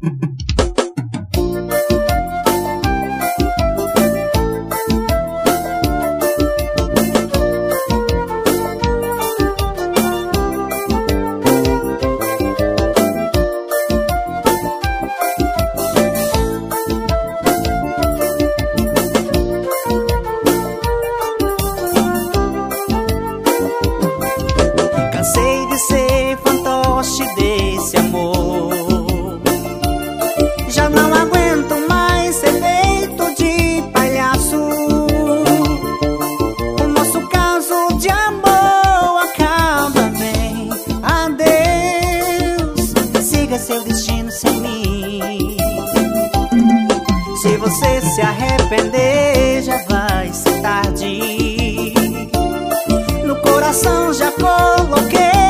Cansei de ser fantoche desse amor. Já não aguento mais ser feito de palhaço. O nosso caso de amor acaba bem. Adeus, siga seu destino sem mim. Se você se arrepender, já vai ser tarde. No coração já coloquei